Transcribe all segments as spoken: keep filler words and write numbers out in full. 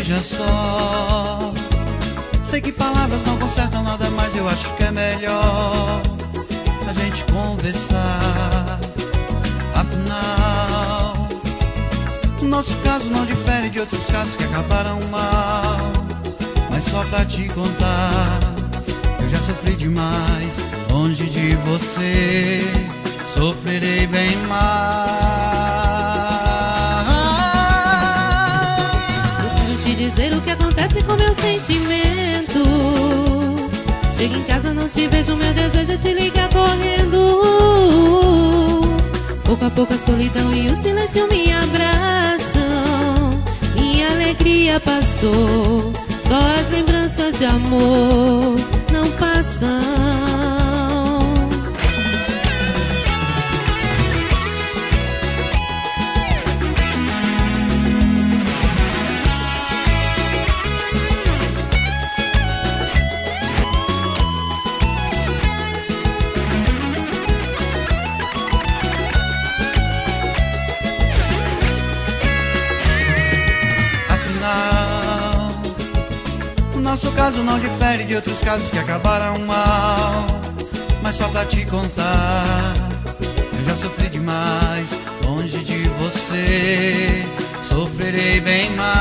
veja só, sei que palavras não consertam nada, mas eu acho que é melhor a gente conversar. Afinal, nosso caso não difere de outros casos que acabaram mal. Mas só pra te contar, eu já sofri demais longe de você, sofrerei bem mais. Preciso te dizer o que acontece com meu sentimento. Chego em casa, não te vejo, meu desejo é te ligar correndo. Pouco a pouco a solidão e o silêncio me abraçam. Minha alegria passou, só as lembranças de amor não passam. Nosso caso não difere de outros casos que acabaram mal. Mas só pra te contar, eu já sofri demais longe de você, sofrerei bem mais.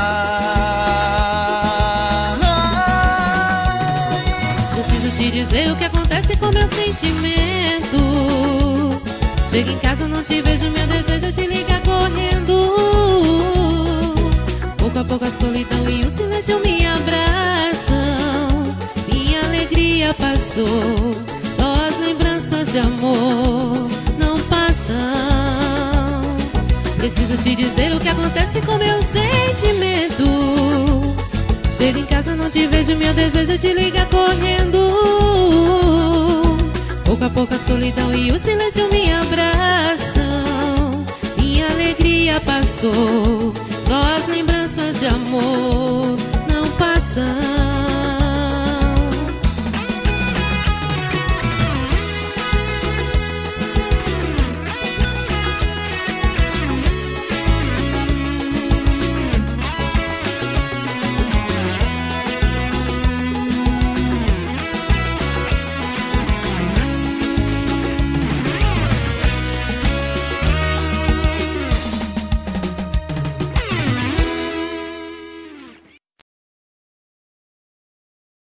Preciso te dizer o que acontece com meu sentimento. Chego em casa, não te vejo, meu desejo é te ligar correndo. Pouco a pouco a solidão e o silêncio me abraçam. Minha alegria passou, só as lembranças de amor não passam. Preciso te dizer o que acontece com meu sentimento. Chego em casa, não te vejo, meu desejo é te ligar correndo. Pouco a pouco a solidão e o silêncio me abraçam. Minha alegria passou, só as lembranças de amor não passam.